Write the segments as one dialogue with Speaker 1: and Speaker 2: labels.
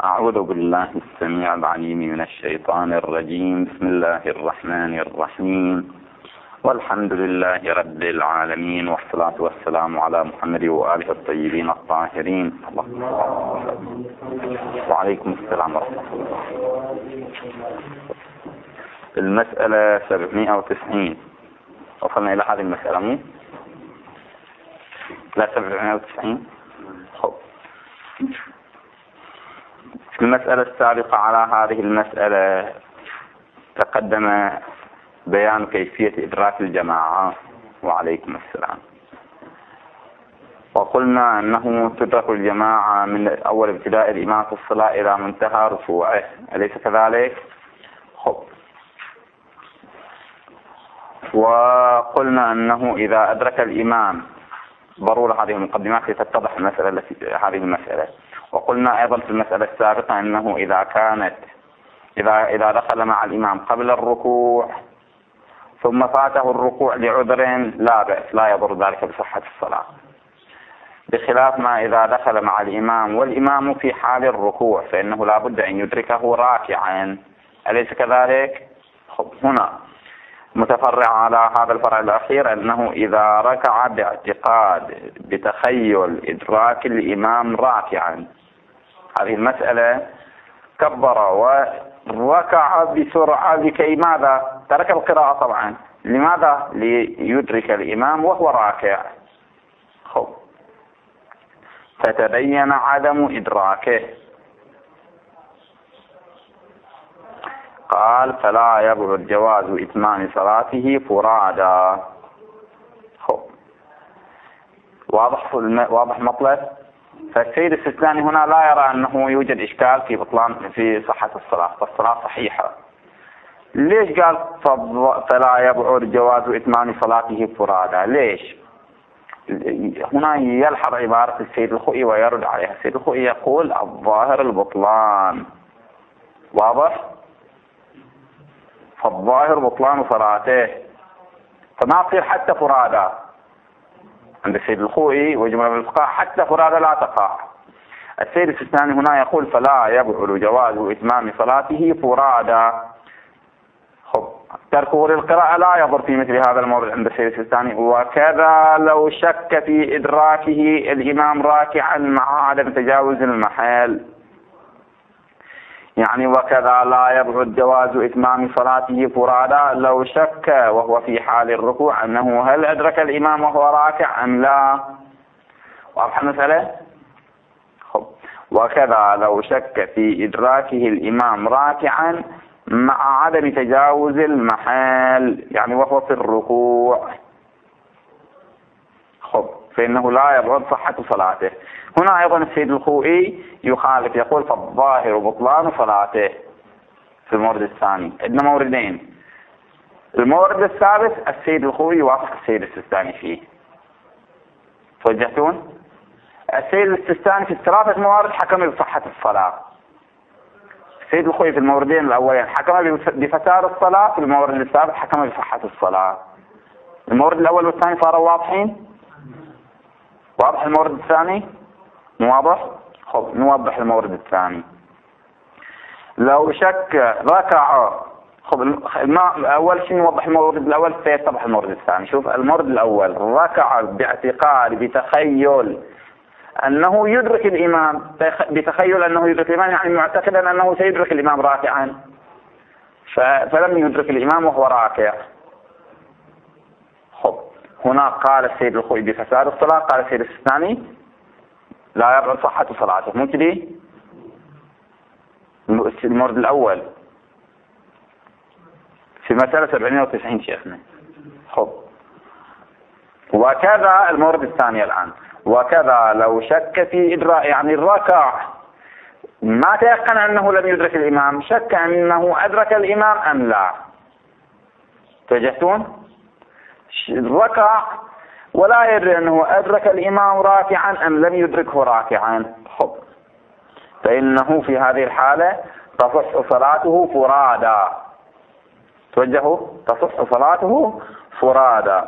Speaker 1: أعوذ بالله السميع العليم من الشيطان الرجيم. بسم الله الرحمن الرحيم، والحمد لله رب العالمين، والصلاة والسلام على محمد وآله الطيبين الطاهرين. وعليكم السلام ورحمة الله. المسألة 790 وصلنا إلى هذه المسألة مو؟ لا 790. في المسألة السابقة على هذه المسألة تقدم بيان كيفية إدراك الجماعة. وعليكم السلام. وقلنا أنه تدرك الجماعة من أول ابتداء الإمام في الصلاة إلى منتهى ركوعه، أليس كذلك؟ وقلنا أنه إذا أدرك الإمام، ضرورة هذه المقدمات لتتضح هذه المسألة. وقلنا أيضا في المسألة السابقة أنه إذا دخل مع الإمام قبل الركوع ثم فاته الركوع لعذر لا بأس، لا يضر ذلك بصحة الصلاة، بخلاف ما إذا دخل مع الإمام والإمام في حال الركوع فإنه لا بد أن يدركه راكعا، أليس كذلك؟ هنا متفرع على هذا الفرع الأخير أنه إذا ركع باعتقاد بتخيل إدراك الإمام راكعا، هذه المسألة كبر وركع بسرعة لكي ماذا؟ ترك القراءة طبعا. لماذا؟ ليدرك الإمام وهو راكع. فتبين عدم إدراكه. قال فلا يبعد جواز إتمام صلاته فرادا. واضح مطلب. فالسيد السيستاني هنا لا يرى أنه يوجد إشكال في صحة الصلاة، فالصلاة صحيحة. ليش قال فلا يبعد جواز إتمام صلاته فرادا؟ ليش؟ هنا يلحظ عبارة السيد الخوئي ويرد عليها. السيد الخوئي يقول الظاهر البطلان. واضح؟ فالظاهر بطلان صلاته، فما تصير حتى فرادا عند السيد الخوئي وجمهور من الفقهاء، حتى فرادا لا تقع. السيد السيستاني هنا يقول فلا يبعد جواز إتمام صلاته فرادا. تركه للقراءة لا يضر في مثل هذا المورد عند السيد السيستاني. وكذا لو شك في إدراكه الإمام راكعا مع عدم تجاوز المحل، يعني وكذا لا يبعد جواز إتمام صلاته فرادا لو شك وهو في حال الركوع أنه هل أدرك الإمام وهو راكع أم لا. واضح المسألة؟ وكذا لو شك في إدراكه الإمام راكعا مع عدم تجاوز المحل، يعني وهو في الركوع، فإنه لا يبعد صحة صلاته. هنا أيضا السيد الخوئي يخالف، يقول فالظاهر بطلان صلاته في المورد الثاني. عندنا موردين. المورد الثالث السيد الخوئي يوافق السيد السيستاني فيه. توجهتون؟ السيد السيستاني في الثلاثة موارد حكم بصحة الصلاة. السيد الخوئي في الموردين الأولين حكم بفساد الصلاة، في المورد الثالث حكم بصحة الصلاة. المورد الأول والثاني صاروا واضحين؟ واضح المورد الثاني؟ واضح؟ نوضح المورد الثاني. لو شك ركع، أول شيء نوضح المورد الأول سيتضح المورد الثاني. شوف المورد الأول ركع باعتقاد بتخيل أنه يدرك الإمام، بتخيل أنه يدرك الإمام يعني معتقدا أنه سيدرك الإمام راكعا، فلم يدرك الإمام وهو راكع. هنا قال السيد الخوئي بفساد الصلاة، قال السيد السيستاني لا يبعد صحة صلاته. مو كده؟ المورد الأول في مسألة 790 شيخنا. وكذا المورد الثاني الآن، وكذا لو شك في إدراك، يعني الركع ما تيقن أنه لم يدرك الإمام، شك أنه أدرك الإمام أم لا. توجهتون؟ الركع ولا يدري أنه أدرك الإمام راكعا أم لم يدركه راكعا، فإنه في هذه الحالة تصح صلاته فرادا. توجهوا؟ تصح صلاته فرادا.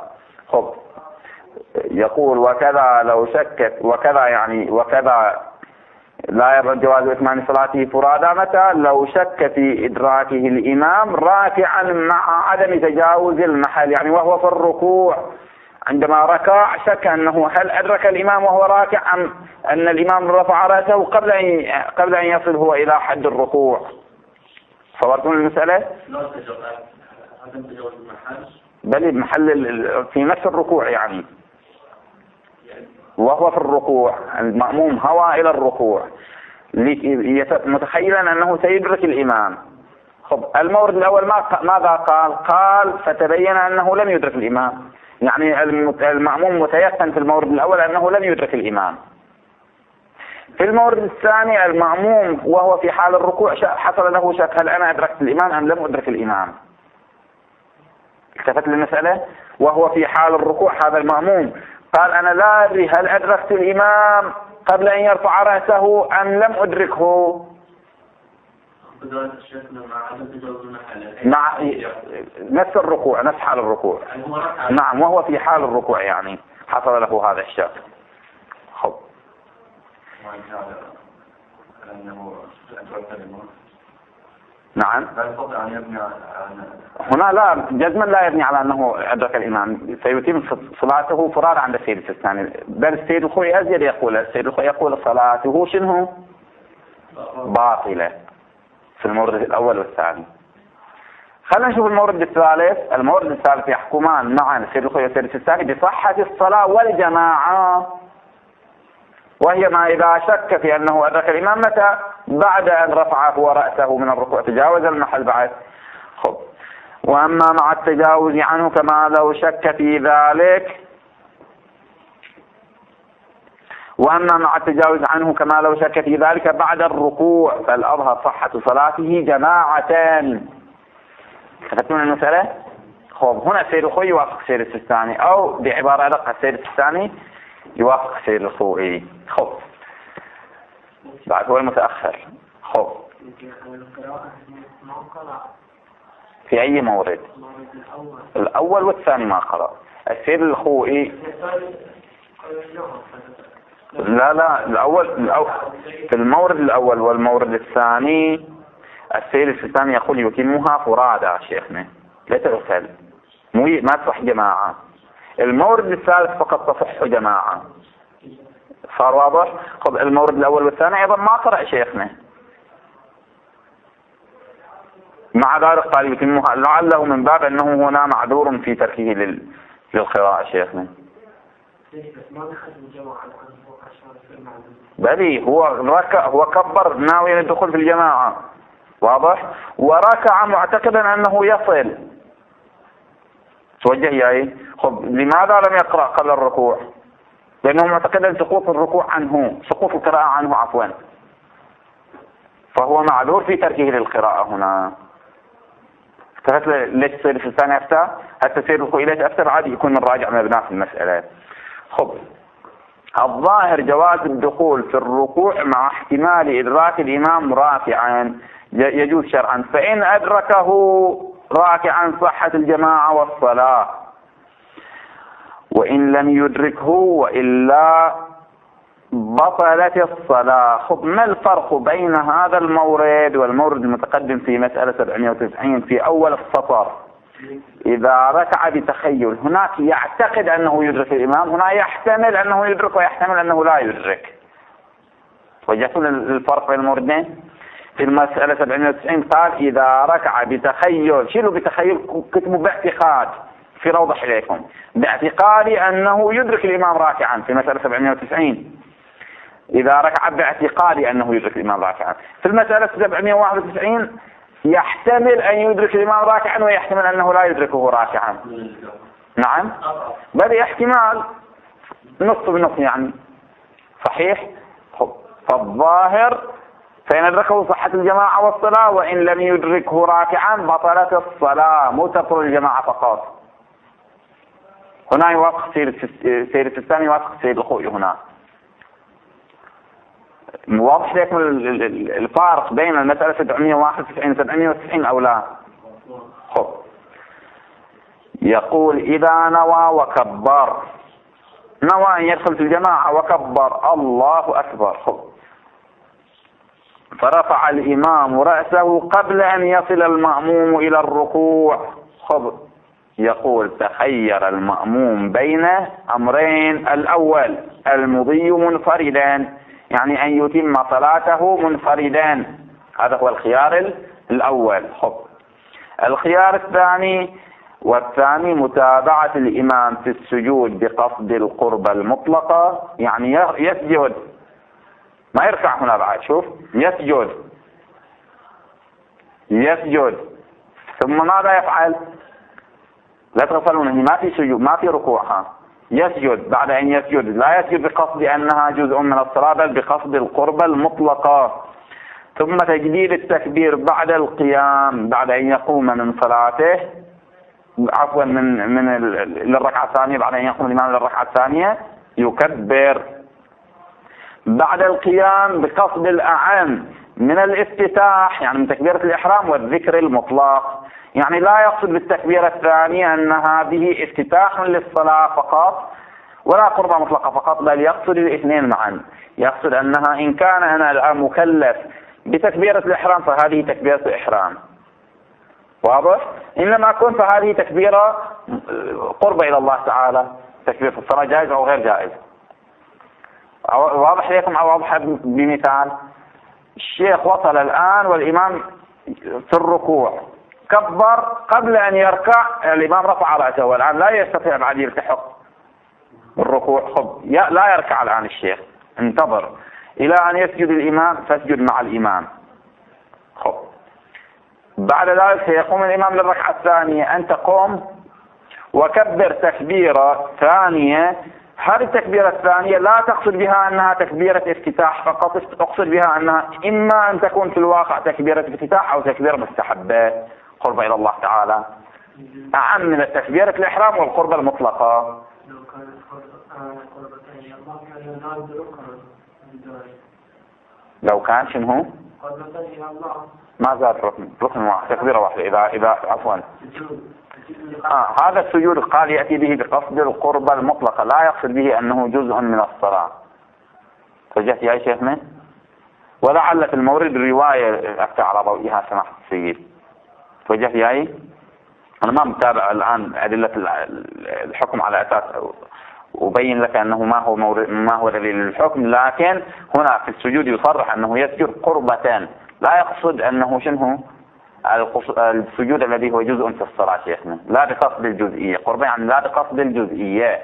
Speaker 1: يقول وكذا لو شكت، وكذا يعني وكذا لا يبعد جواز إتمام صلاته فرادى متى؟ لو شك في إدراكه الإمام راكعا مع عدم تجاوز المحل، يعني وهو في الركوع عندما ركع شك أنه هل أدرك الإمام وهو راكع أم أن الإمام رفع رأسه قبل أن يصل هو إلى حد الركوع. صورتم المسألة؟
Speaker 2: عدم تجاوز المحل،
Speaker 1: بل محل في نفس الركوع، يعني وهو في الركوع المأموم هوى إلى الركوع متخيلا أنه سيدرك الإمام. خب المورد الأول ماذا قال فتبين أنه لم يدرك الإمام، يعني المأموم متيقن في المورد الأول أنه لم يدرك الإمام. في المورد الثاني المأموم وهو في حال الركوع حصل له شك هل أنا أدركت الإمام أم لم أدرك الإمام. التفت للمسألة. وهو في حال الركوع هذا المأموم قال أنا لا أدري هل أدركت الإمام قبل أن يرفع رأسه أم لم أدركه. مع نفس الركوع، نفس حال الركوع. نعم وهو في حال الركوع يعني حصل له هذا الشك. خب نعم هنا لا جزما لا يبني على أنه أدرك الإمام، سيتم صلاته فرادى عند السيد الثاني. بل السيد الخوي أزيد يقول، السيد الخوي يقول صلاته شنو باطلة في المورد الأول والثاني. خلينا نشوف المورد الثالث. المورد الثالث يحكمان معا السيد الخوي والسيد الثاني بصحة الصلاة والجماعة، وهي ما إذا شك في أنه أدرك الإمام متى؟ بعد أن رفع هو رأسه من الركوع تجاوز المحل بعد. خب وأما مع التجاوز عنه كما لو شك في ذلك، وأما مع التجاوز عنه كما لو شك في ذلك بعد الركوع فالأظهر صحة صلاته جماعتان. تفتون المسألة؟ خب هنا السيد الخوي يوافق السيد السيستاني، أو بعبارة أدق السيد السيستاني يوافق السيد الخوي. خب بعد هو المتأخر. خب في أي مورد؟ الأول والثاني ما قرأ السيد الخوي. لا الأول في المورد الأول والمورد الثاني السيد الثاني يقول يتمها فرادى شيخنا لا تغسل ما تصح جماعة. المورد الثالث فقط تصح جماعة. صار واضح؟ خب المورد الأول والثاني أيضا ما قرأ شيخنا، مع ذلك قال يتمها لعله من باب أنه هنا معذور في تركه للقراءة شيخنا. بلي هو كبر ناوي الدخول في الجماعة واضح، وركع معتقدا أنه يصل. توجه ياي. خب لماذا لم يقرأ قبل الركوع؟ لأنه معتقدا سقوط الركوع عنه، سقوط القراءة عنه عفوا، فهو معذور في تركه للقراءة هنا. افتفت ليش السيد الثاني أفتى؟ حتى السيد الخوي ليش أفتى عادي يكون الراجع مبنى في المسألة. خب الظاهر جواز الدخول في الركوع مع احتمال إدراك الإمام راكعا يجوز شرعا، فإن أدركه راكعا صحت الجماعة والصلاة، وإن لم يدركه وإلا بطلت الصلاة. خب ما الفرق بين هذا المورد والمورد المتقدم في مسألة 790 في أول السطر؟ إذا ركع بتخيل هناك يعتقد أنه يدرك الإمام، هنا يحتمل أنه يدرك ويحتمل أنه لا يدرك. وجدتم الفرق بين الموردين؟ في المسألة 790 قال إذا ركع بتخيل، شيلوا بتخيل كتبوا باعتقاد في روضح إليكم، باعتقاد أنه يدرك الإمام راكعا في مسألة 790. إذا ركع باعتقاد أنه يدرك الإمام راكعا. في المسألة 791 يحتمل أن يدرك الإمام راكعا ويحتمل أنه لا يدركه راكعا. نعم بل احتمال نص بنص يعني. صحيح. فالظاهر فإن أدركه صحة الجماعة والصلاة، وإن لم يدركه راكعا بطلت الصلاة، مو تبطل الجماعة فقط. هنا يوافق سير الثاني يوافق سير الخوي. هنا واضح لكم الفارق بين المسألة 791 790 أو لا؟ خب يقول إذا نوى وكبر، نوى أن يدخل في الجماعة وكبر الله أكبر. خب فرفع الإمام رأسه قبل أن يصل المأموم إلى الركوع. خب يقول تخير المأموم بين أمرين: الأول المضي منفردا، يعني أن يتم صلاته منفردا، هذا هو الخيار الأول. خب الخيار الثاني، والثاني متابعة الإمام في السجود بقصد القربة المطلقة، يعني يسجد ما يركع هنا بعد، شوف يسجد ثم ماذا يفعل؟ لا تغفلون، ما في سجود ما في ركوع، يسجد. بعد أن يسجد لا يسجد بقصد أنها جزء من الصلاة بل بقصد القربة المطلقة. ثم تجديد التكبير بعد القيام، بعد أن يقوم من صلاته، عفوا من للركعة الثانية، بعد أن يقوم الإمام للركعة الثانية يكبر بعد القيام بقصد الأعم من الافتتاح، يعني من تكبيرة الإحرام والذكر المطلق، يعني لا يقصد بالتكبيرة الثانية أن هذه افتتاح للصلاة فقط ولا قربة مطلقة فقط، بل يقصد الاثنين معا. يقصد أنها إن كان أنا الآن مكلف بتكبيرة الإحرام فهذه تكبيرة إحرام، واضح؟ إن لم أكن فهذه تكبيرة قربة إلى الله تعالى، تكبيرة الصلاة جائز أو غير جائز. واضح لكم أو واضح؟ بمثال: الشيخ وصل الآن والإمام في الركوع، كبر قبل أن يركع، الإمام رفع رأسه والآن لا يستطيع بعد يلتحق الركوع. خب لا يركع الآن الشيخ، انتظر إلى أن يسجد الإمام فاسجد مع الإمام. خب بعد ذلك سيقوم الإمام للركعة الثانية، أنت قم وكبر تكبيرة ثانية. هذه التكبيرة الثانية لا تقصد بها أنها تكبيرة افتتاح فقط، تقصد بها أنها إما أن تكون في الواقع تكبيرة افتتاح أو تكبيرة مستحبة قربة إلى الله تعالى، أعم من التكبيرة الإحرام والقربة المطلقة. لو كان شنو؟ ما زاد ركن واحد، تكبيرة واحدة. إذا عفوا هذا السجود قال يأتي به بقصد القربة المطلقة، لا يقصد به أنه جزء من الصلاة. فجأت يا شيخنا، ولعل في المورد الرواية أفتى على ضوئها سماحة السيد. فجأت ياي أنا ما متابع الآن أدلة الحكم على أساس أبين لك أنه ما هو دليل الحكم، لكن هنا في السجود يصرح أنه يسجد قربة، لا يقصد أنه شنو السجود الذي هو جزء في الصلاة شيخنا، لا بقصد الجزئية. قربة يعني لا بقصد الجزئية،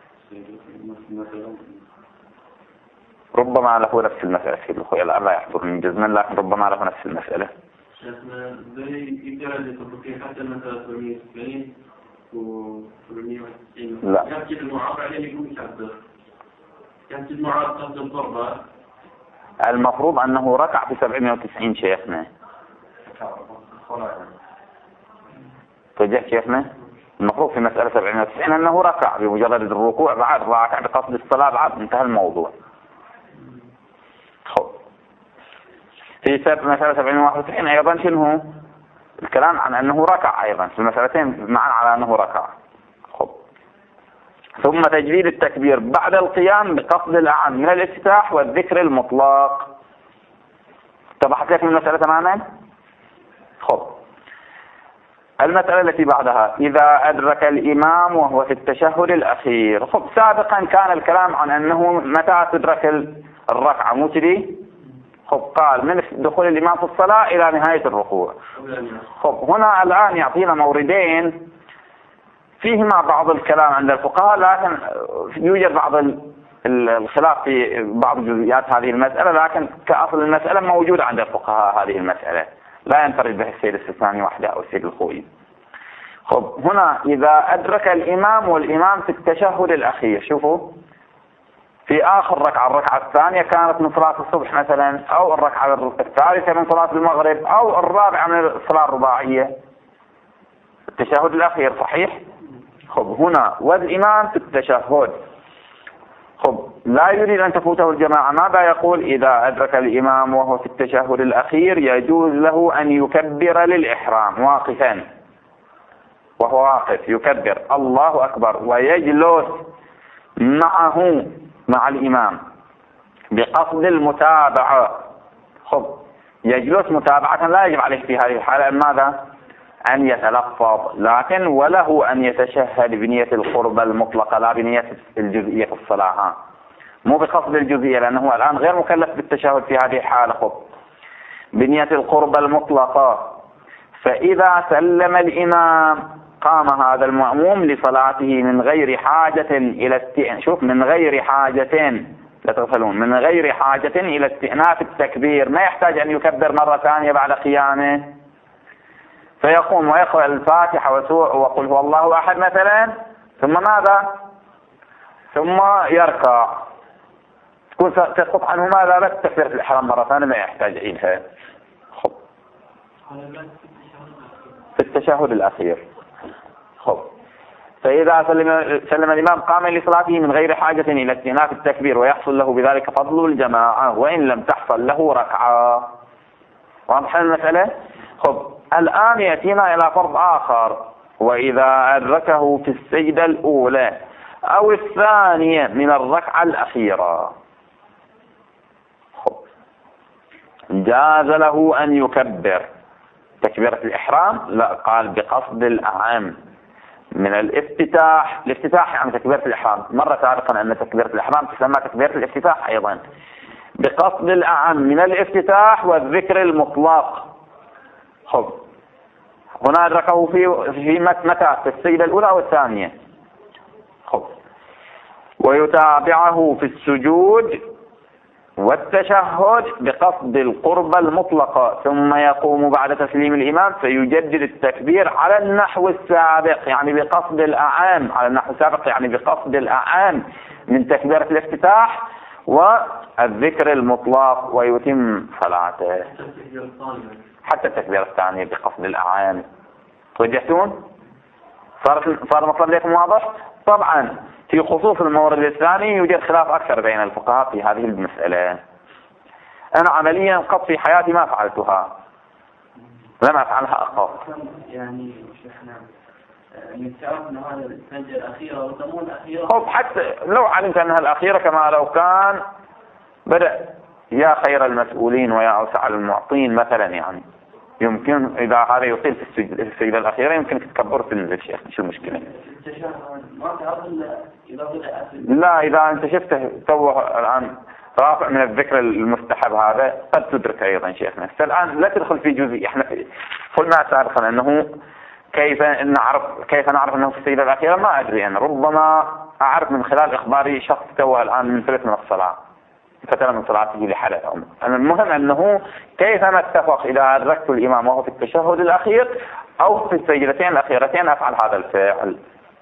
Speaker 1: ربما له نفس المسألة في الخيال، لا يحضر من جزما، لكن ربما له نفس المسألة.
Speaker 2: شيخنا زي إجازة تطبيق حتى مثلا 390 و 390
Speaker 1: لا
Speaker 2: كانت المعارض عليه يقول يكبر، كانت المعارض قصد الضربة،
Speaker 1: المفروض أنه ركع في 790 شيخنا. فجأة شيخنا المفروض في مسألة 790 أنه ركع بمجرد الركوع، بعد ركع بقصد الصلاة، بعد انتهى الموضوع. في مسألة 791 أيضا شنو الكلام عن أنه ركع، أيضا في المسألتين معا على أنه ركع. ثم تجديد التكبير بعد القيام بقصد الأعم من الافتتاح والذكر المطلق. اتضحت لكم المسألة تماما؟ المسألة التي بعدها: إذا أدرك الإمام وهو في التشهد الأخير. سابقا كان الكلام عن أنه متى تدرك الركعة، مو كذي؟ قال من دخول الإمام في الصلاة إلى نهاية الركوع. هنا الآن يعطينا موردين فيهما بعض الكلام عند الفقهاء، لكن يوجد بعض الخلاف في بعض جزئيات هذه المسألة، لكن كأصل المسألة موجودة عند الفقهاء. هذه المسألة لا ينفرد به السيد السيستاني وحده أو السيد الخوئي. هنا إذا أدرك الإمام والإمام في التشهد الأخير، شوفوا في آخر ركعة، الركعة الثانية كانت من صلاة الصبح مثلا، أو الركعة الثالثة من صلاة المغرب، أو الرابعة من الصلاة الرباعية، التشهد الأخير صحيح؟ هنا والإمام في التشهد، لا يريد أن تفوته الجماعة، ماذا يقول؟ إذا أدرك الإمام وهو في التشهد الأخير يجوز له أن يكبر للإحرام واقفا، وهو واقف يكبر الله أكبر ويجلس مع الإمام بقصد المتابعة. يجلس متابعة لا يجب عليه في هذه الحالة ماذا؟ أن يتلفظ، لكن وله أن يتشهد بنية القربة المطلقة لا بنية الجزئية في الصلاة، مو بقصد الجزئية، لأنه الآن غير مكلف بالتشهد في هذه الحالة. خب بنية القربة المطلقة. فإذا سلم الإمام قام هذا المأموم لصلاته من غير حاجة إلى شوف من غير حاجة، لا تغفلون، من غير حاجة إلى استئناف التكبير، ما يحتاج أن يكبر مرة ثانية بعد قيامه، فيقوم ويقرأ الفاتحة وقل هو الله أحد مثلا، ثم ماذا؟ ثم يركع، تكون تسقط عنه ماذا؟ بس تكبيرة الإحرام مرة ثانية ما يحتاج إليها. خب في التشهد الأخير. خب فإذا سلم الإمام قام لصلاته من غير حاجة إلى استئناف التكبير ويحصل له بذلك فضل الجماعة وإن لم تحصل له ركعة. واضح المسألة؟ خب الآن يأتينا إلى فرض آخر، وإذا أدركه في السجدة الأولى أو الثانية من الركعة الأخيرة، خب جاز له أن يكبر تكبيرة الإحرام، لا قال بقصد الأعم من الافتتاح. الافتتاح يعني تكبيرة الإحرام، مرة سابقا أن تكبيرة الإحرام تسمى تكبيرة الافتتاح أيضا، بقصد الأعم من الافتتاح والذكر المطلق. خب هنا أدركه في متى؟ في السجدة الأولى أو الثانية. خب ويتابعه في السجود والتشهد بقصد القربة المطلقة، ثم يقوم بعد تسليم الإمام فيجدد التكبير على النحو السابق، يعني بقصد الأعام، على النحو السابق يعني بقصد الأعام من تكبيرة الافتتاح والذكر المطلق، ويتم صلاته حتى التكبيرة الثانية بقصد الأعام. توجهتون؟ صار مطلب لكم واضح؟ طبعا في خصوص المورد الثاني يوجد خلاف أكثر بين الفقهاء في هذه المسألة. أنا عمليا قط في حياتي ما فعلتها، لم أفعلها أقط.
Speaker 3: يعني شيخنا نتعرف أن هذا السجدة الأخيرة وتمون الأخيرة،
Speaker 1: خب حتى لو علمت أنها الأخيرة كما لو كان بدأ يا خير المسؤولين ويا أوسع المعطين مثلا، يعني يمكن إذا هذا يطيل في السجدة الأخيرة يمكن تكبر تنزل شيخ، مش المشكلة.
Speaker 3: ما تعرف إذا بدأ
Speaker 1: لا إذا أنت شفته توه الآن رافع من الذكر المستحب هذا قد تدرك أيضا شيخنا. الآن لا تدخل في جزء، إحنا قلنا سابقا أنه كيف نعرف أنه في السجدة الأخيرة، ما أدري أنا، ربما أعرف من خلال إخباري شخص توه الآن منفلت من الصلاة، فترة من صلاته لحدث. المهم أنه كيف نتفق إذا أدركت الإمام وهو في التشهد الأخير أو في السجدتين الأخيرتين أفعل هذا الفعل.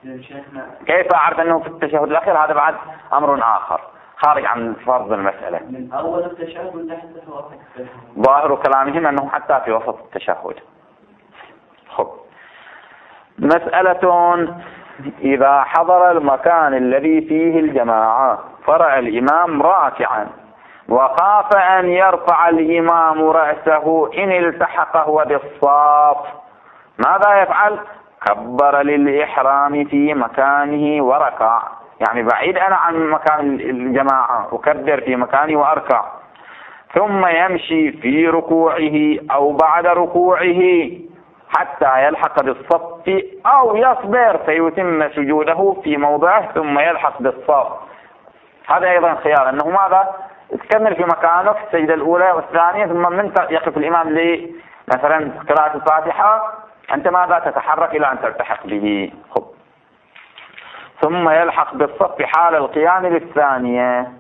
Speaker 1: كيف أعرف أنه في التشهد الأخير؟ هذا بعد أمر آخر خارج عن فرض المسألة.
Speaker 3: من أول التشهد لحد وسط التشهد.
Speaker 1: ظاهر كلامهم أنه حتى في وسط التشهد. خب مسألة: إذا حضر المكان الذي فيه الجماعة فرأى الإمام راكعا وخاف أن يرفع الإمام رأسه إن التحق هو بالصف، ماذا يفعل؟ كبر للإحرام في مكانه وركع، يعني بعيد أنا عن مكان الجماعة، أكبر في مكاني وأركع، ثم يمشي في ركوعه أو بعد ركوعه حتى يلحق بالصف أو يصبر فيتم سجوده في موضعه ثم يلحق بالصف. هذا أيضا خيار، أنه ماذا؟ تكمل في مكانك في السجدة الأولى والثانية، ثم من يقف الإمام لي مثلا قراءة الفاتحة أنت ماذا؟ تتحرك إلى أن تلتحق به. خب ثم يلحق بالصف حال القيام للثانية.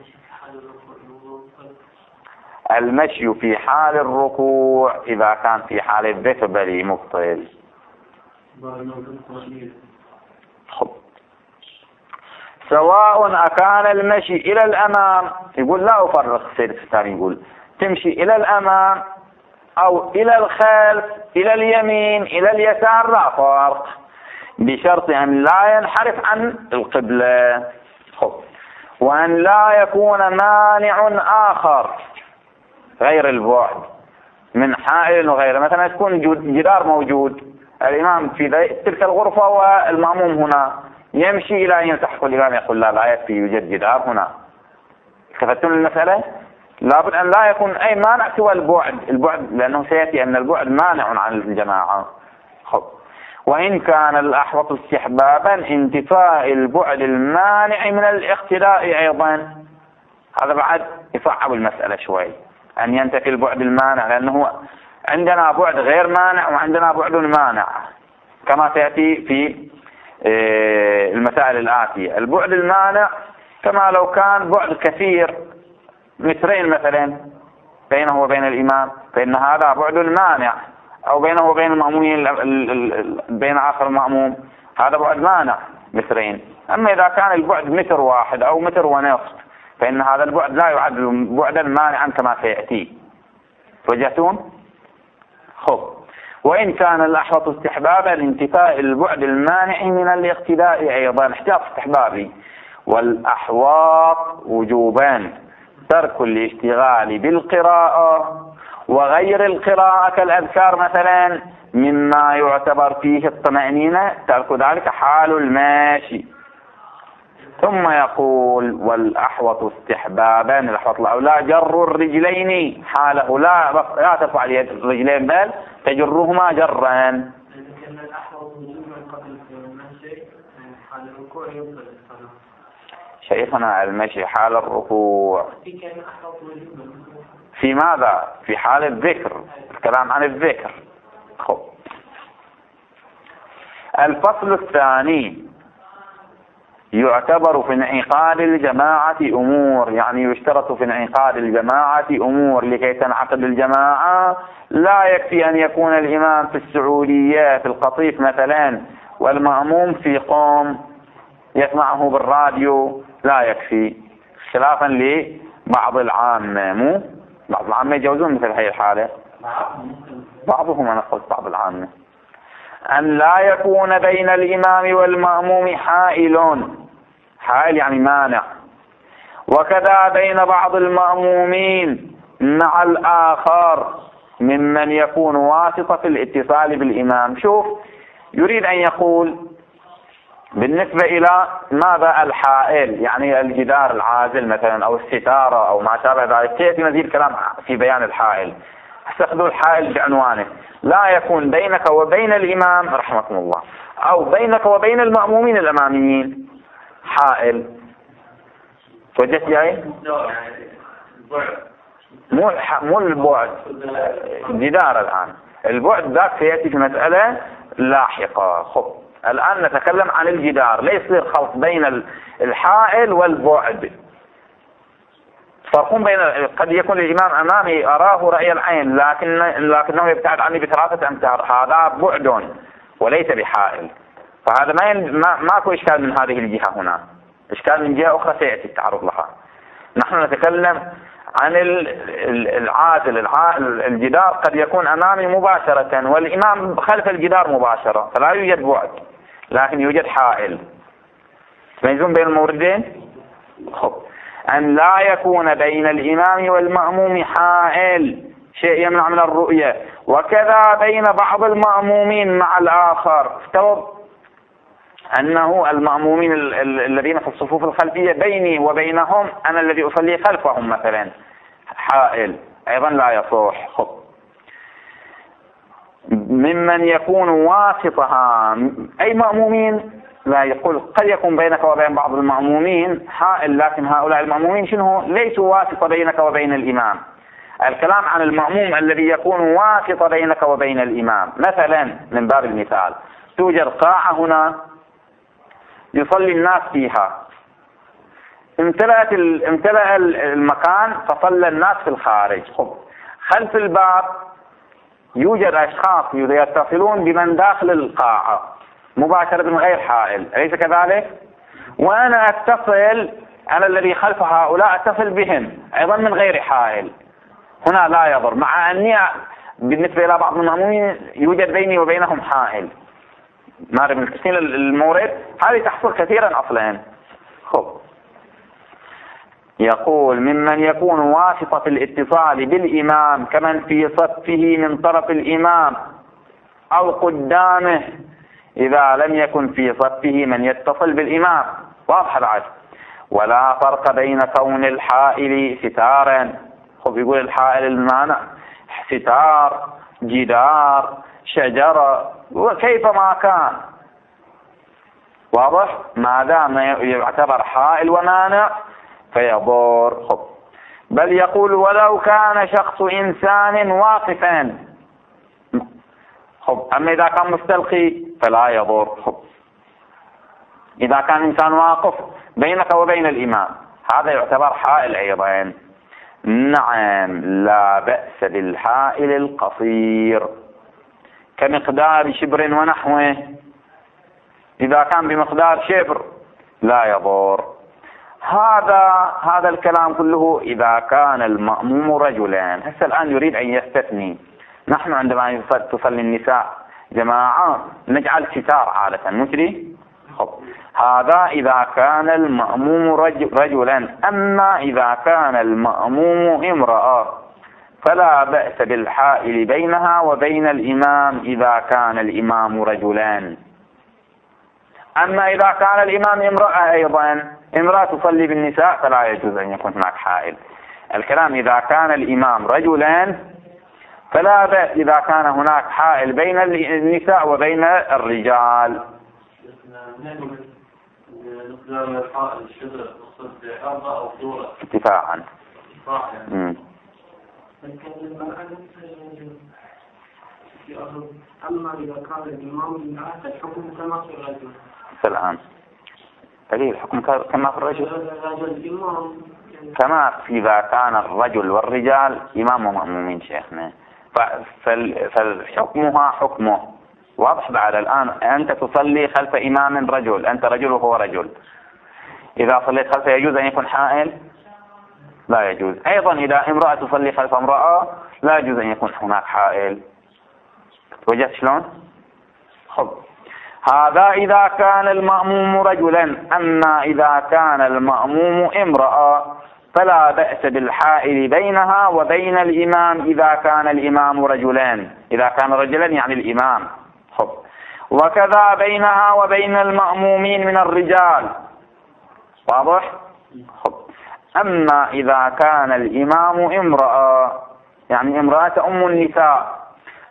Speaker 1: المشي في حال الركوع إذا كان في حال الذكر بلي مبطل. خب سواء أكان المشي إلى الأمام، يقول لا أفرق، السيد الثاني يقول تمشي إلى الأمام أو إلى الخلف، إلى اليمين إلى اليسار، لا فرق، بشرط أن لا ينحرف عن القبلة. خب وأن لا يكون مانع آخر غير البعد من حائل وغيره، مثلا تكون جدار موجود، الإمام في تلك الغرفة والمأموم هنا، يمشي إلى أن يلتحق الإمام، يقول لا يكفي، يوجد جدار هنا. استفدتم المسألة؟ لابد أن لا يكون أي مانع سوى البعد لأنه سيأتي أن البعد مانع عن الجماعة. خب. وإن كان الأحوط استحبابا انتفاء البعد المانع من الاقتداء أيضا. هذا بعد يصعب المسألة شوي، أن ينتفي البعد المانع، لأنه عندنا بعد غير مانع وعندنا بعد مانع كما سيأتي في المسائل الآتية. البعد المانع كما لو كان بعد كثير مترين مثلا بينه وبين الإمام، فإن هذا بعد مانع، أو بينه وبين المأمومين بين آخر المأموم، هذا بعد مانع مترين. أما إذا كان البعد متر واحد أو متر ونصف فإن هذا البعد لا يعد بعدا مانعا كما سيأتي. وجهتون؟ خب. وإن كان الأحوط استحبابا انتفاء البعد المانع من الاقتداء أيضا، احتياط استحبابي. والأحواط وجوبان ترك الاشتغال بالقراءة وغير القراءة كالأذكار مثلا مما يعتبر فيه الطمأنينة، ترك ذلك حال الماشي. ثم يقول والأحوط استحبابا، الأحوط الأولى جر الرجلين حاله، لا ترفع الرجلين بل تجرهما جرا.
Speaker 3: لكن الأحوط وجوبا قبل المشي حال الركوع يبطل الصلاة.
Speaker 1: شيخنا المشي حال الركوع
Speaker 3: كان أحوط وجوبا
Speaker 1: في ماذا؟ في حال الذكر، الكلام عن الذكر. خب. الفصل الثاني يعتبر في انعقاد الجماعة أمور، يعني يشترط في انعقاد الجماعة أمور لكي تنعقد الجماعة. لا يكفي أن يكون الإمام في السعودية في القطيف مثلا والمأموم في قوم يسمعه بالراديو، لا يكفي، خلافا لبعض العامة. مو بعض العامة يجوزون مثل هذه الحالة، بعضهم، أنا قلت بعض العامة، أن لا يكون بين الإمام والمأموم حائل يعني مانع، وكذا بين بعض المأمومين مع الآخر ممن يكون واسطة في الاتصال بالإمام. شوف، يريد أن يقول بالنسبة إلى ماذا؟ الحائل، يعني الجدار العازل مثلا أو الستارة أو ما شابه ذلك. سيأتي مزيد كلام في بيان الحائل. استخدموا الحائل بعنوانه، لا يكون بينك وبين الإمام رحمكم الله أو بينك وبين المأمومين الأماميين حائل. وجدت جاي؟ مو البعد، جدار. الآن البعد ذاك سيأتي في مسألة لاحقة. خب. الآن نتكلم عن الجدار، لا يصير خلط بين الحائل والبعد. فرق بين قد يكون الإمام أمامي أراه رأي العين لكنه يبتعد عني ب3 أمتار، هذا بعد وليس بحائل. فهذا ماكو إشكال من هذه الجهة. هنا إشكال من جهة أخرى سيأتي التعرض لها. نحن نتكلم عن العازل، الجدار قد يكون أمامي مباشرة والإمام خلف الجدار مباشرة، فلا يوجد بعد لكن يوجد حائل. تميزون بين الموردين؟ خب. أن لا يكون بين الإمام والمأموم حائل، شيء يمنع من الرؤية، وكذا بين بعض المأمومين مع الآخر. افترض أنه المأمومين الذين في الصفوف الخلفية بيني وبينهم أنا الذي أصلي خلفهم مثلا حائل، أيضا لا يصح. خب. ممن يكون واسطها أي مأمومين، لا يقول قد يكون بينك وبين بعض المأمومين حائل، لكن هؤلاء المأمومين شنو؟ ليسوا واسطة بينك وبين الإمام. الكلام عن المأموم الذي يكون واسطة بينك وبين الإمام. مثلا من باب المثال، توجد قاعة هنا يصلي الناس فيها، امتلأ المكان فصلى الناس في الخارج. خلف الباب يوجد أشخاص يتصلون بمن داخل القاعة مباشرة من غير حائل، أليس كذلك؟ وأنا أتصل، أنا الذي خلف هؤلاء أتصل بهم أيضا من غير حائل. هنا لا يضر، مع أني بالنسبة إلى بعض المأمومين يوجد بيني وبينهم حائل. نعرف من تفصيل المورد، هذه تحصل كثيرا أصلا. خب. يقول ممن يكون واسطة في الاتصال بالإمام كمن في صفه من طرف الإمام أو قدامه إذا لم يكن في صفه من يتصل بالإمام. واضح العجب. ولا فرق بين كون الحائل ستارا خب يقول الحائل المانع ستار، جدار، شجرة، وكيفما كان. واضح؟ ما دام يعتبر حائل ومانع فيضر. خب بل يقول ولو كان شخص إنسان واقفا. خب أما إذا كان مستلقي فلا يضر. خب إذا كان إنسان واقف بينك وبين الإمام هذا يعتبر حائل أيضا. نعم لا بأس بالحائل القصير كمقدار شبر ونحوه. إذا كان بمقدار شبر لا يضر. هذا الكلام كله إذا كان المأموم رجلان. هسه الآن يريد أن يستثني. نحن عندما تصلي النساء جماعة نجعل ستار عادة مجري. خب هذا إذا كان المأموم رجلا. أما إذا كان المأموم امرأة فلا بأس بالحائل بينها وبين الإمام إذا كان الإمام رجلان. أما إذا كان الإمام امرأة أيضا، امرأة تصلي بالنساء فلا يجوز أن يكون هناك حائل. الكلام إذا كان الإمام رجلان فلا بأس إذا كان هناك حائل بين النساء وبين الرجال. اتفاقا.
Speaker 3: أما إذا كان الإمام الحكم كما في الرجل.
Speaker 1: الآن دليل الحكم كما في الرجل. كما إذا كان الرجل والرجال إمام ومأمومين شيخنا فالحكمها حكمه واضح. بعد الآن أنت تصلي خلف إمام رجل، أنت رجل وهو رجل، إذا صليت خلفه يجوز أن يكون حائل؟ لا يجوز. أيضا إذا امرأة تصلي خلف امرأة لا يجوز أن يكون هناك حائل. وجدت شلون؟ خب هذا إذا كان المأموم رجلا. أما إذا كان المأموم امرأة فلا بأس بالحائل بينها وبين الإمام إذا كان الإمام رجلان. إذا كان رجلا يعني الإمام. خب وكذا بينها وبين المأمومين من الرجال. واضح؟ خب أما إذا كان الإمام امرأة يعني امرأة أم النساء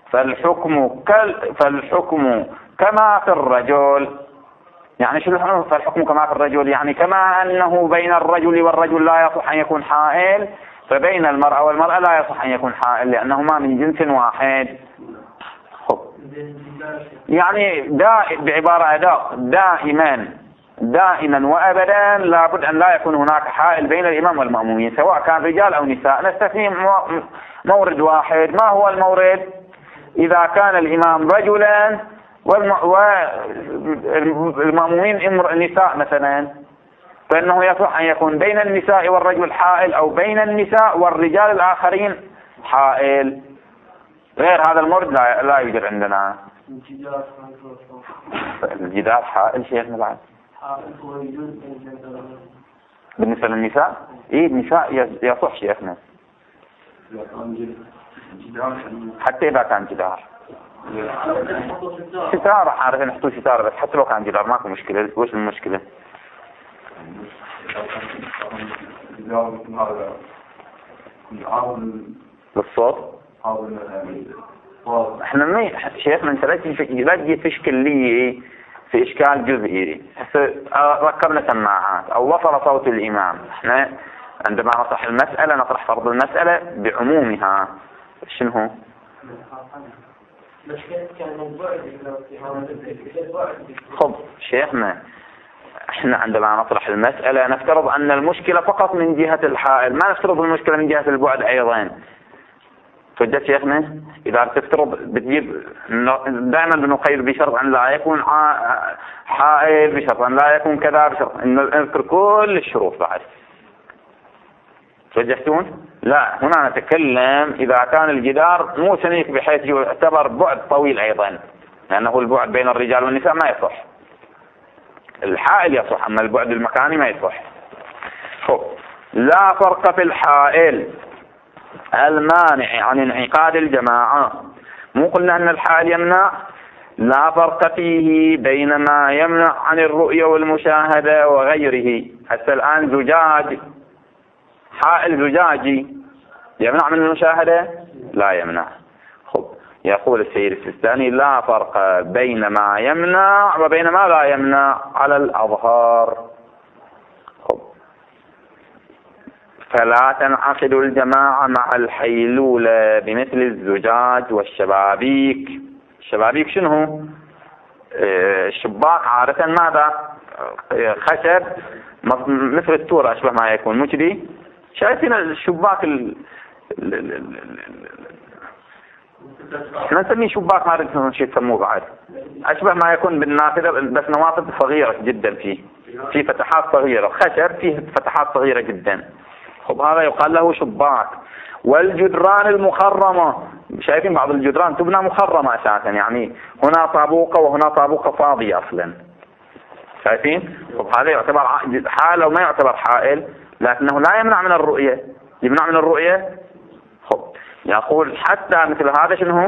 Speaker 1: فالحكم كما في الرجل. يعني شو الحكم؟ فالحكم كما في الرجل يعني كما أنه بين الرجل والرجل لا يصح أن يكون حائل فبين المرأة والمرأة لا يصح أن يكون حائل لأنهما من جنس واحد. يعني بعبارة أدق دائما وأبدا لابد أن لا يكون هناك حائل بين الإمام والمأمومين سواء كان رجال أو نساء. نستثني مورد واحد. ما هو المورد؟ إذا كان الإمام رجلا والمأمومين نساء مثلا فإنه يصح أن يكون بين النساء والرجل حائل أو بين النساء والرجال الآخرين حائل. غير هذا المورد لا يوجد عندنا. الجدار حائل شيخنا بعد بالنسبة للنساء. إيه النساء يصح شيخنا حتى إذا كان جدار. ستارة عارف نحطوا ستارة بس حتى لو كان جدار ماكو مشكلة. وش المشكلة؟ بالصوت. احنا شيخنا انت لا تجي تشكل لي في اشكال جزئي. ركبنا سماعات او وصل صوت الامام. احنا عندما نطرح المسألة نطرح فرض المسألة بعمومها. شنو؟ خب شيخنا احنا عندما نطرح المسألة نفترض ان المشكلة فقط من جهة الحائل ما نفترض المشكلة من جهة البعد ايضا. فجأة شيخنا اذا تفترض بتجيب دائما بنقيد بشرط ان لا يكون حائل بشرط ان لا يكون كذا بشرط ان نذكر كل الشروط بعد. توجهتون؟ لا هنا نتكلم إذا كان الجدار مو سميك بحيث يعتبر بعد طويل أيضا لأنه البعد بين الرجال والنساء ما يصح. الحائل يصح أما البعد المكاني ما يصح. لا فرق في الحائل المانع عن انعقاد الجماعة. مو قلنا أن الحائل يمنع؟ لا فرق فيه بين ما يمنع عن الرؤية والمشاهدة وغيره. حتى الآن زجاج حائل زجاجي يمنع من المشاهدة؟ لا يمنع. خب يقول السيد السيستاني لا فرق بين ما يمنع وبين ما لا يمنع على الأظهار. خب فلا تنعقد الجماعة مع الحيلولة بمثل الزجاج والشبابيك. الشبابيك شنو هو؟ الشباك عادة ماذا؟ خشب مثل التور أشبه ما يكون، مو كذي؟ شايفين الشباك احنا نسميه شباك، ما ادري شو يسموه بعد، أشبه ما يكون بالنافذة بس نوافذ صغيرة جدا، في فتحات صغيرة، خشب فيه فتحات صغيرة جدا. خب هذا يقال له شباك. والجدران المخرمة، شايفين بعض الجدران تبنى مخرمة أساسا، يعني هنا طابوقة وهنا طابوقة فاضية أصلا، شايفين؟ خب هذا يعتبر حائل أو ما يعتبر حائل، لكنه لا يمنع من الرؤية. يمنع من الرؤية. خب يقول حتى مثل هذا شنو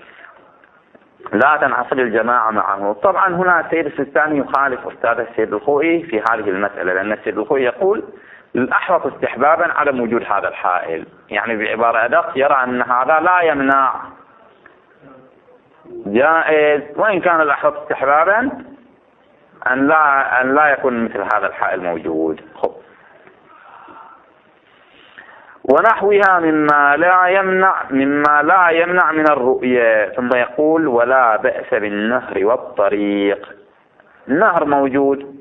Speaker 1: لا تنعقد الجماعة معه. طبعا هنا السيد السيستاني يخالف أستاذ السيد الخوئي في هذه المسألة، لأن السيد الخوئي يقول الأحوط استحبابا عدم وجود هذا الحائل، يعني بعبارة أدق يرى أن هذا لا يمنع، جائز، وإن كان الأحوط استحبابا أن لا يكون مثل هذا الحائل موجود. خب ونحوها مما لا يمنع من الرؤية. ثم يقول ولا بأس بالنهر والطريق. النهر موجود.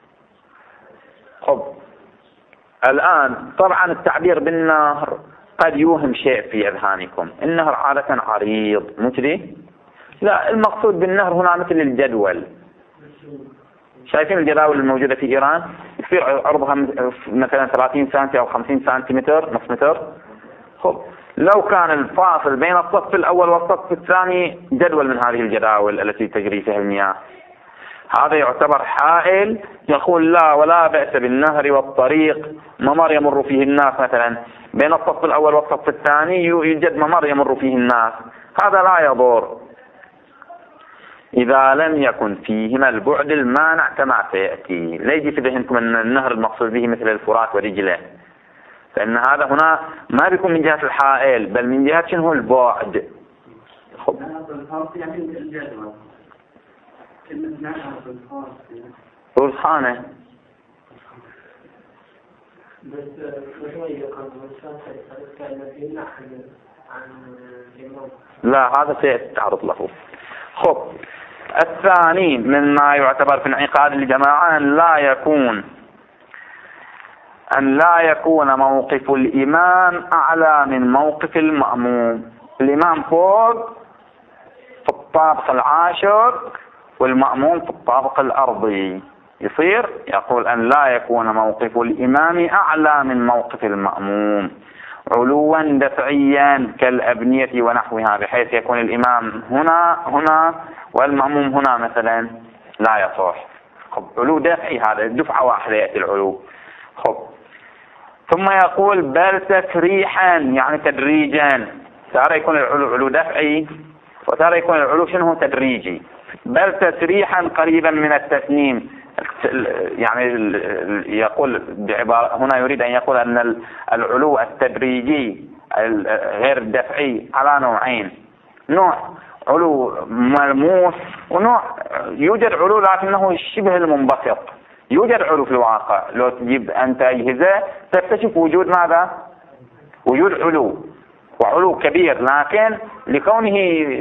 Speaker 1: خب الآن طبعا التعبير بالنهر قد يوهم شيء في أذهانكم، النهر عادة عريض، مو كذي؟ لا، المقصود بالنهر هنا مثل الجدول. شايفين الجداول الموجودة في إيران يصير عرضها مثلا 30 سنتي أو 50 سنتيمتر، نصف متر. خب لو كان الفاصل بين الصف الأول والصف الثاني جدول من هذه الجداول التي تجري فيها المياه، هذا يعتبر حائل. يقول لا ولا بأس بالنهر والطريق، ممر يمر فيه الناس، مثلا بين الصف الأول والصف الثاني يوجد ممر يمر فيه الناس، هذا لا يضر إذا لم يكن فيهما البعد المانع كما سيأتي. لا يجي في ذهنكم أن النهر المقصود به مثل الفرات ودجلة، فإن هذا هنا ما بيكون من جهة الحائل بل من جهة شنو البعد. خب رزخانة لا، هذا سيتعرض له. خب الثاني مما يعتبر في انعقاد الجماعة أن لا يكون موقف الإمام أعلى من موقف المأموم. الإمام فوق في الطابق العاشر والمأموم في الطابق الأرضي، يصير يقول أن لا يكون موقف الإمام أعلى من موقف المأموم علوا دفعيا كالأبنية ونحوها، بحيث يكون الإمام هنا والمأموم هنا مثلا، لا يصح. خب علو دفعي، هذا دفعة واحدة يأتي العلو. خب ثم يقول بل تسريحا، يعني تدريجا، ترى يكون العلو علو دفعي وترى يكون العلو شنو تدريجي. بل تسريحا قريبا من التسنيم، يعني يقول بعبارة هنا يريد أن يقول أن العلو التدريجي غير الدفعي على نوعين، نوع علو ملموس ونوع يوجد علو لكنه شبه المنبسط. يوجد علو في الواقع، لو تجيب أنت أجهزة تكتشف وجود ماذا؟ وجود علو، وعلو كبير، لكن لكونه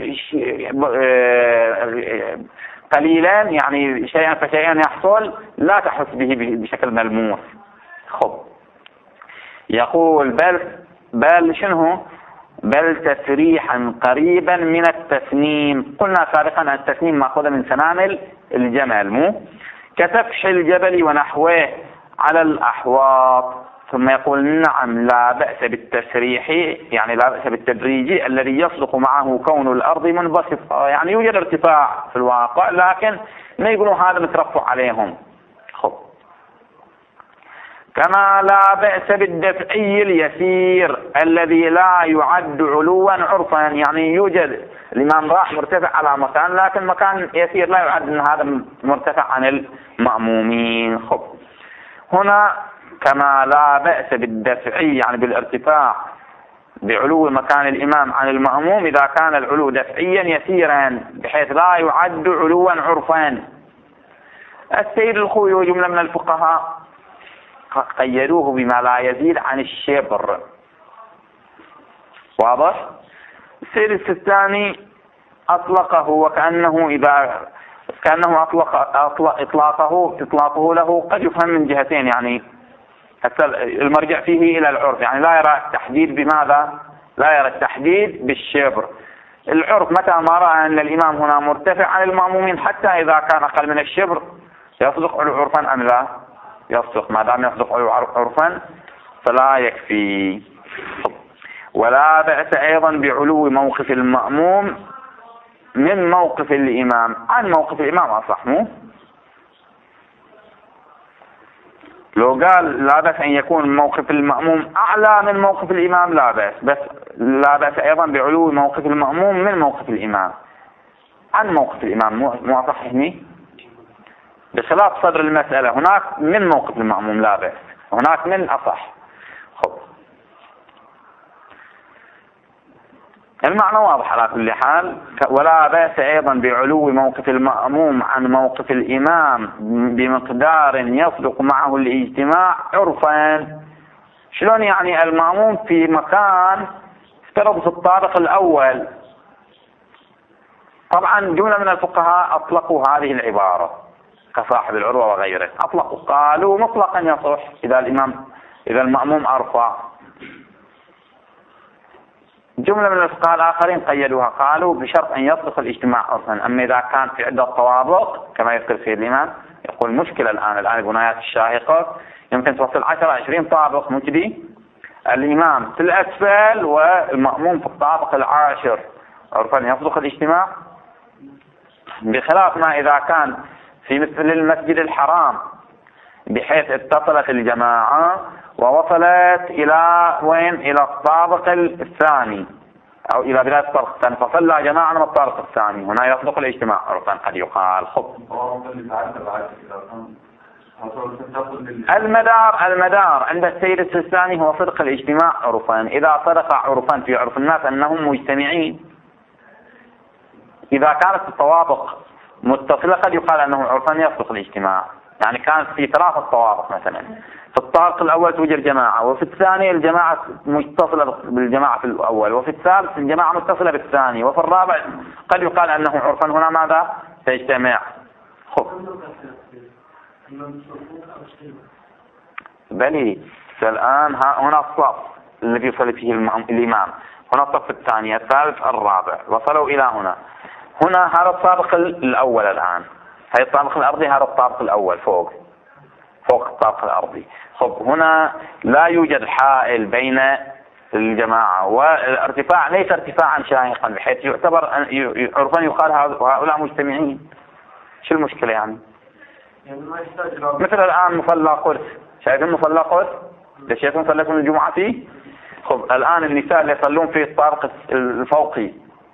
Speaker 1: قليلا يعني شيئا فشيئا يحصل لا تحس به بشكل ملموس. خب يقول بل شنو؟ بل تسريحا قريبا من التسنيم. قلنا سابقا التسنيم مأخوذ من سنامل الجمل، مو كسفح الجبل ونحوه على الأحواض. ثم يقول نعم لا بأس بالتسريح، يعني لا بأس بالتدريج الذي يصدق معه كون الأرض منبسطة، يعني يوجد ارتفاع في الواقع لكن ما يقولوا هذا مترفع عليهم. خب كما لا بأس بالدفعي اليسير الذي لا يعد علوا عرفا، يعني يوجد الإمام راح مرتفع على مكان لكن مكان يسير لا يعد أن هذا مرتفع عن المأمومين. خب هنا كما لا بأس بالدفعي يعني بالارتفاع بعلو مكان الإمام عن المأموم إذا كان العلو دفعيا يسيرا بحيث لا يعد علوا عرفا. السيد الخوي وجملة من الفقهاء قيدوه بما لا يزيد عن الشبر. واضح؟ السيد السيستاني أطلقه وكأنه إطلاقه له قد يفهم من جهتين، يعني المرجع فيه إلى العرف، يعني لا يرى التحديد بماذا؟ لا يرى التحديد بالشبر. العرف متى ما رأى أن الإمام هنا مرتفع عن المأمومين حتى إذا كان أقل من الشبر يصدق علو عرفا أم لا؟ يصدق. ما دام يصدق علو عرفا فلا يكفي. ولا بأس أيضا بعلو موقف المأموم من موقف الإمام عن موقف الإمام، أصح مو؟ لو قال لا بأس أن يكون موقف المأموم أعلى من موقف الإمام لا بأس، بس لا بأس أيضا بعلو موقف المأموم من موقف الإمام عن موقف الإمام، مو أصح هني؟ بخلاف صدر المسألة هناك من موقف المأموم لا بأس، هناك من أصح. المعنى واضح على كل حال. ولا بأس أيضا بعلو موقف المأموم عن موقف الإمام بمقدار يصدق معه الاجتماع عرفا. شلون يعني؟ المأموم في مكان افترض في الطابق الأول. طبعا جملة من الفقهاء أطلقوا هذه العبارة كصاحب العروة وغيره، أطلقوا قالوا مطلقا يصح إذا المأموم أرفع. جملة من الفقهاء الآخرين قيدوها قالوا بشرط أن يصدق الاجتماع عرفا. أما إذا كان في عدة طوابق كما يذكر فيه الإمام، يقول مشكلة الآن البنايات الشاهقة يمكن توصل 10-20 طابق مجدي، الإمام في الأسفل والمأموم في الطابق العاشر، عرفا يصدق الاجتماع. بخلاف ما إذا كان في مثل المسجد الحرام بحيث اتصلت الجماعة ووصلت إلى وين؟ إلى الطابق الثاني أو إلى بداية الطابق الثاني، فصلى جماعة من الطابق الثاني، هنا يصدق الاجتماع عرفا. قد يقال المدار عند السيد السيستاني هو صدق الاجتماع عرفا. إذا صدق عرفا في عرف الناس أنهم مجتمعين، إذا كانت الطوابق متصلة قد يقال أنه عرفا يصدق الاجتماع. يعني كانت في 3 طوابق مثلا، في الطابق الأول توجد جماعة، وفي الثاني الجماعة متصلة بالجماعة في الأول، وفي الثالث الجماعة متصلة بالثاني، وفي الرابع قد يقال أنه عرفا هنا ماذا؟ تجتمع. بلي الآن هنا الصف الذي يصلي فيه الإمام، هنا الصف الثاني الثالث الرابع وصلوا إلى هنا هذا الطابق الأول الآن، هاي الطابق الأرضي، هذا الطابق الأول فوق الطابق الأرضي. هنا لا يوجد حائل بين الجماعة، والارتفاع ليس ارتفاعا شاهقا بحيث يعتبر عرفا يقال هؤلاء مجتمعين. شو المشكلة يعني مثل الآن مصلى قدس، شايفين مصلى قدس؟ شايفين صلاتهم الجمعة فيه؟ الآن النساء اللي يصلون في الطابق الفوقي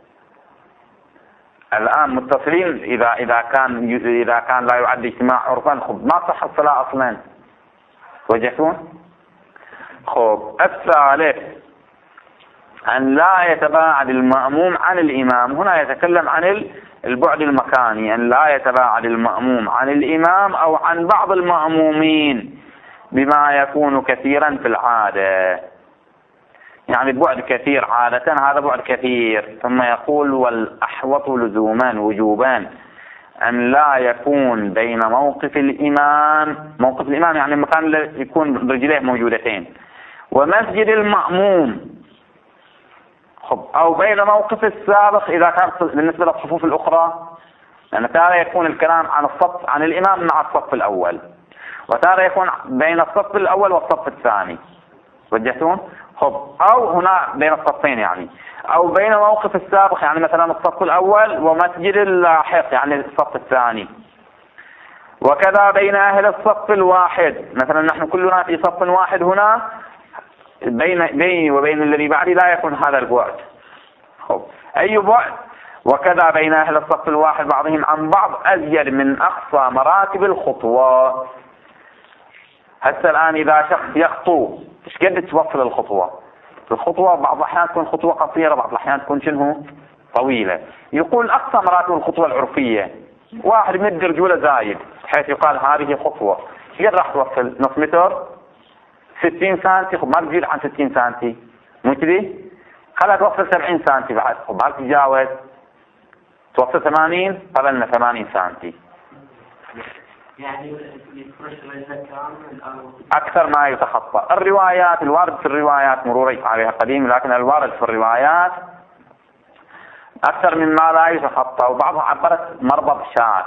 Speaker 1: الآن متصلين، إذا كان لا يعد اجتماع عرفا ما صح الصلاة أصلا. وجهتون؟ الثالث أن لا يتباعد المأموم عن الإمام. هنا يتكلم عن البعد المكاني، أن لا يتباعد المأموم عن الإمام أو عن بعض المأمومين بما يكون كثيرا في العادة. يعني البعد كثير عادة، هذا بعد كثير. ثم يقول والأحوط لزوما وجوبا أن لا يكون بين موقف الإمام يعني المكان اللي يكون رجليه موجودتين ومسجد المأموم، أو بين موقف السابق إذا كان بالنسبة للصفوف الأخرى، لأن تارة يكون الكلام عن الإمام مع الصف الأول، وتارة يكون بين الصف الأول والصف الثاني. وجهتون؟ أو هنا بين الصفين يعني، أو بين موقف السابق يعني مثلا الصف الأول ومسجد اللاحق يعني الصف الثاني، وكذا بين أهل الصف الواحد، مثلا نحن كلنا في صف واحد هنا، بيني وبين الذي بعدي لا يكون هذا البعد. أي بعد؟ وكذا بين أهل الصف الواحد بعضهم عن بعض أزيد من أقصى مراتب الخطوة. هسه الآن إذا شخص يخطو ايش قد توصل الخطوة؟ الخطوة بعض الأحيان تكون خطوة قصيرة، بعض الأحيان تكون شنو طويلة. يقول أقصى مراتب الخطوة العرفية واحد مد رجوله زايد بحيث يقال هذه خطوة. قد راح توصل نص متر 60 سنتي، خب ما تزيد عن 60 سنتي مو كذي، خلها توصل 70 سنتي بعد، خب هل تتجاوز توصل 80 قبلنا 80 سنتي.
Speaker 3: يعني
Speaker 1: أكثر ما يتخطى. الروايات الوارد في الروايات مرور عليها قديم، لكن الوارد في الروايات أكثر مما لا يتخطى، وبعضها عبرت مربض شاة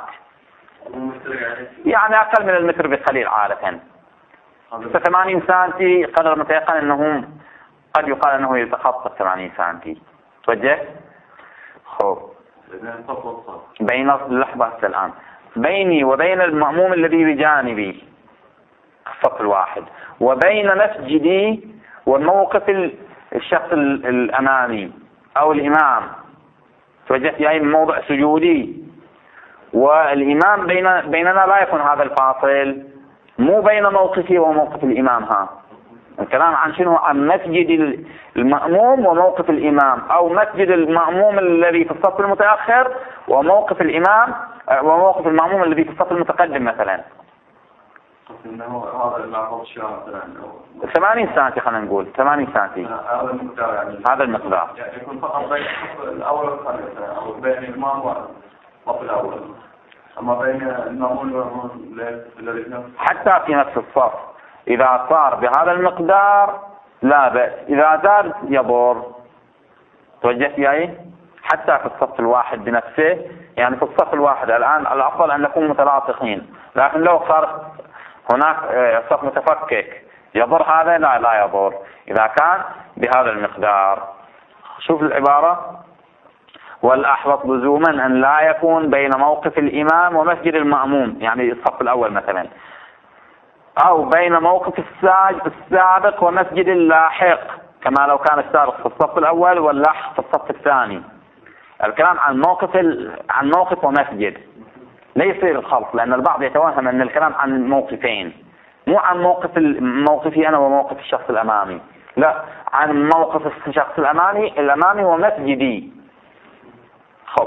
Speaker 1: يعني أقل من المتر بقليل عادة. 80 سنتي قدر متيقن أنه قد يقال أنه يتخطى 80 سنتي. توجه خب بين اللحظة الآن بيني وبين المأموم الذي بجانبي الصف الواحد، وبين مسجدي وموقف الشخص الأمامي أو الإمام. توجهت يعني من موضع سجودي والإمام بيننا لا يكون هذا الفاصل، مو بين موقفي وموقف الإمام. الكلام عن شنو؟ عن مسجد المأموم وموقف الإمام، أو مسجد المأموم الذي في الصف المتأخر وموقف الإمام وموقف المأموم الذي في الصف المتقدم مثلا.
Speaker 2: إنه هذا المعروض شاء مثلا
Speaker 1: 80 سنتي خلينا نقول 80 سنتي
Speaker 2: هذا المقدار يعني
Speaker 1: هذا المقدار
Speaker 2: يعني يكون فقط بين الصف الأول والثاني أو بين الإمام والصف الأول، أما بين المأمون والمأمون الذي
Speaker 1: حتى في نفس الصف إذا صار بهذا المقدار لا بأس، إذا زاد يضر. توجهت يعني حتى في الصف الواحد بنفسه، يعني في الصف الواحد الآن الأفضل أن نكون متلاصقين، لكن لو صار هناك صف متفكك يضر هذا؟ لا يضر إذا كان بهذا المقدار. شوف العبارة: والأحوط لزوما أن لا يكون بين موقف الإمام ومسجد المأموم، يعني الصف الأول مثلا، أو بين موقف السابق ومسجد اللاحق، كما لو كان السابق في الصف الأول واللاحق في الصف الثاني. الكلام عن موقف ومسجد، لا يصير الخلط، لأن البعض يتوهم أن الكلام عن موقفين، مو عن موقفي أنا وموقف الشخص الأمامي، لا، عن موقف الشخص الأمامي ومسجدي. خب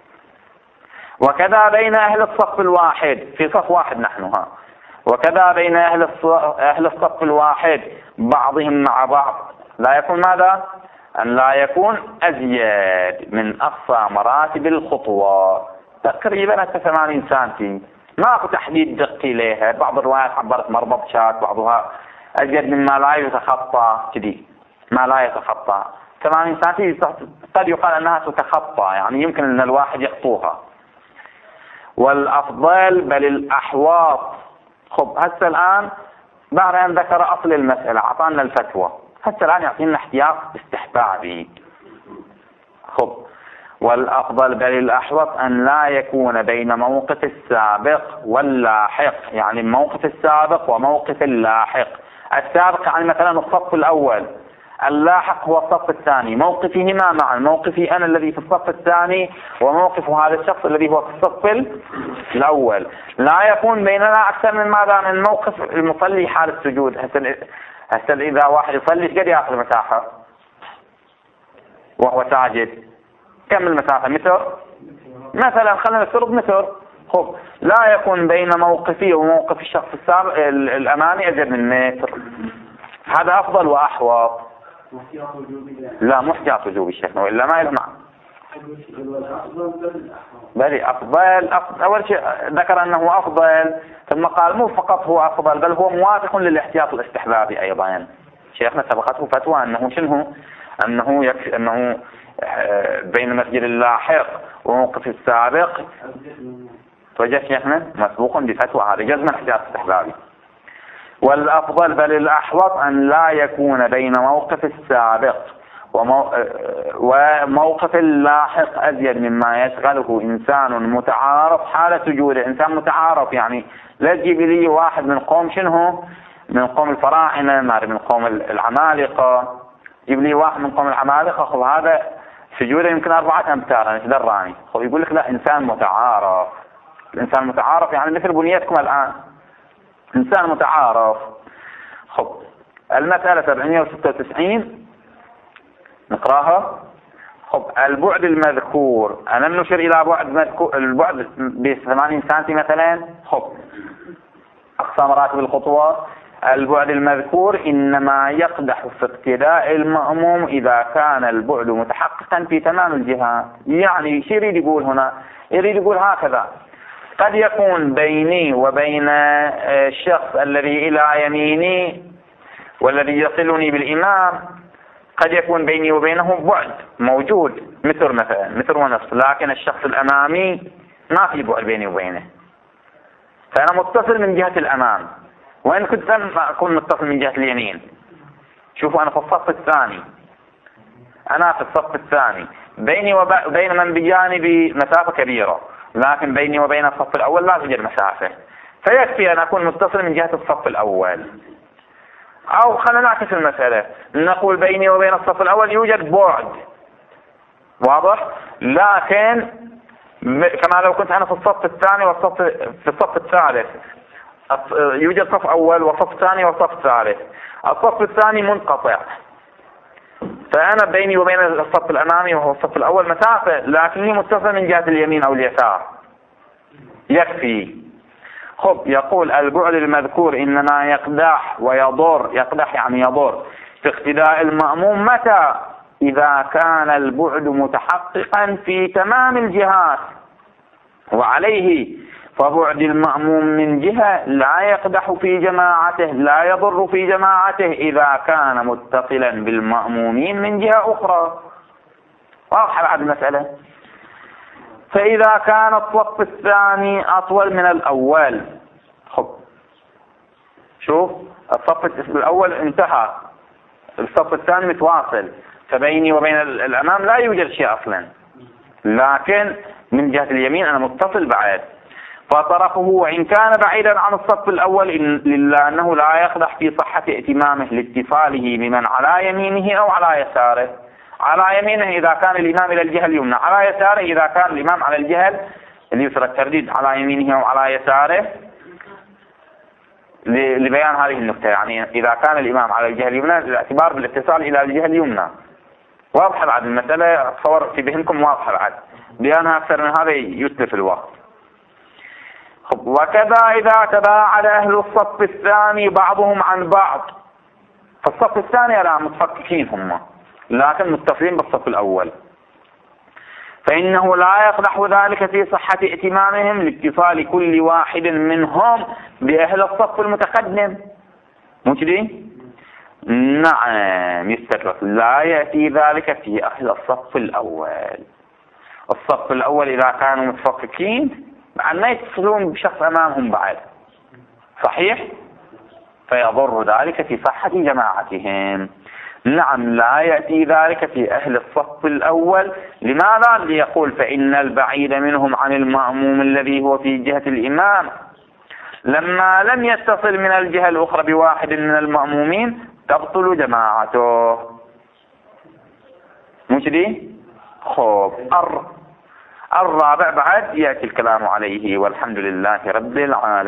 Speaker 1: وكذا بين أهل الصف الواحد، في صف واحد نحن وكذا بين أهل الصف الواحد بعضهم مع بعض لا يكون ماذا؟ أن لا يكون أزيد من أقصى مراتب الخطوة، تقريبا 80 سنتي، ماكو تحديد دقي لها. بعض الروايات عبرت مربط شات، بعضها أزيد مما لا يتخطى كذي، ما لا يتخطى 80 سنتي قد يقال أنها تتخطى، يعني يمكن أن الواحد يخطوها. والأفضل بل الأحواط. خب هسه الآن بعد أن ذكر أصل المسألة أعطانا الفتوى، هسه الآن يعطينا احتياط استحبابي. خب والأفضل بل الأحوط أن لا يكون بين موقف السابق واللاحق، يعني موقف السابق وموقف اللاحق. السابق يعني مثلا الصف الأول، اللاحق هو الصف الثاني، موقفهما معا، موقفي أنا الذي في الصف الثاني وموقف هذا الشخص الذي هو في الصف الأول. لا يكون بيننا أكثر من ماذا؟ من موقف المصلي حال السجود. هسه إذا واحد يصلي قد يأخذ مساحة وهو ساجد؟ كم المسافة؟ متر مثلا، خلينا نفترض متر. خب لا يكون بين موقفي وموقف الشخص السابق الأمامي أزيد من متر، هذا أفضل وأحوط. لا مو احتياط وجوبي شيخنا، وإلا ما يلمع. بل أفضل أول شيء ذكر أنه أفضل، ثم قال مو فقط هو أفضل بل هو موافق للاحتياط الاستحبابي أيضا. شيخنا سبقته فتوى أنه شنو؟ أنه يكفي أنه بين مسجد اللاحق وموقف السابق. توجه شيخنا مسبوق بفتوى هذا جزم احتياط استحبابي. والأفضل بل الأحوط أن لا يكون بين موقف السابق وموقف اللاحق أزيد مما يشغله إنسان متعارف حال سجوده. إنسان متعارف يعني لا تجيب لي واحد من قوم شنو؟ من قوم الفراعنة، من قوم العمالقة، جيب لي واحد من قوم العمالقة، خب هذا سجوده يمكن 4 أمتار، أنا دراني. خب يقول لك لا، إنسان متعارف. الإنسان متعارف يعني مثل بنيتكم الآن، إنسان متعارف. خب المسألة 796 نقراها. خب البعد المذكور ألم نشر إلى بعد مذكور البعد ب80 سنتي مثلا. خب أقصى مراتب الخطوة. البعد المذكور إنما يقدح في اقتداء المأموم إذا كان البعد متحققا في تمام الجهات. يعني شو يريد يقول هنا؟ يريد يقول هكذا: قد يكون بيني وبين الشخص الذي إلى يميني والذي يصلني بالإمام قد يكون بيني وبينه بعد موجود متر مثلا، متر ونصف، لكن الشخص الأمامي ما في بعد بيني وبينه، فأنا متصل من جهة الأمام، وإن كنت أكون متصل من جهة اليمين. شوفوا أنا في الصف الثاني، أنا في الصف الثاني بيني وبين من بجانبي مسافة كبيرة، لكن بيني وبين الصف الأول لا توجد مسافة، فيكفي أن أكون متصل من جهة الصف الأول. أو خلينا نعكس المسألة، نقول بيني وبين الصف الأول يوجد بعد واضح، لكن كما لو كنت أنا في الصف الثاني في الصف الثالث، يوجد صف أول وصف ثاني وصف ثالث، الصف الثاني منقطع، فأنا بيني وبين الصف الأمامي وهو الصف الأول مسافة، لكني متصل من جهة اليمين أو اليسار، يكفي. خب يقول البعد المذكور إنما يقدح ويضر، يقدح يعني يضر في اقتداء المأموم متى؟ إذا كان البعد متحققا في تمام الجهات، وعليه فبعد المأموم من جهة لا يقدح في جماعته، لا يضر في جماعته إذا كان متصلا بالمأمومين من جهة أخرى. واضحة بعد المسألة. فإذا كان الصف الثاني أطول من الأول، خب شوف الصف الأول انتهى، الصف الثاني متواصل، فبيني وبين الأمام لا يوجد شيء أصلا، لكن من جهة اليمين أنا متصل بعد، فطرفه وإن كان بعيدا عن الصف الأول إلا أنه لا يقدح في صحة ائتمامه لاتصاله بمن على يمينه أو على يساره. على يمينه إذا كان الإمام إلى الجهة اليمنى، على يساره إذا كان الإمام على الجهة اليسرى. الترديد على يمينه أو على يساره لبيان هذه النقطة، يعني إذا كان الإمام على الجهة اليمنى الاعتبار بالاتصال إلى الجهة اليمنى. واضحة بعد المسألة، أتصور في ذهنكم واضحة بعد، بيانها أكثر من هذا يتلف الوقت. وكذا إذا تباعد أهل الصف الثاني بعضهم عن بعض، فالصف الثاني لا متفككين هم، لكن متصلين بالصف الأول، فإنه لا يقدح ذلك في صحة ائتمامهم لاتصال كل واحد منهم بأهل الصف المتقدم. مو كذي؟ نعم يستكرر، لا يأتي ذلك في أهل الصف الأول. الصف الأول إذا كانوا متفككين بعد ما يتصلون بشخص أمامهم بعد، صحيح؟ فيضر ذلك في صحة جماعتهم. نعم لا يأتي ذلك في أهل الصف الأول. لماذا؟ ليقول فإن البعيد منهم عن المأموم الذي هو في جهة الإمام لما لم يتصل من الجهة الأخرى بواحد من المأمومين تبطل جماعته. مش دي؟ خب الرابع بعد يأتي الكلام عليه، والحمد لله رب العالمين.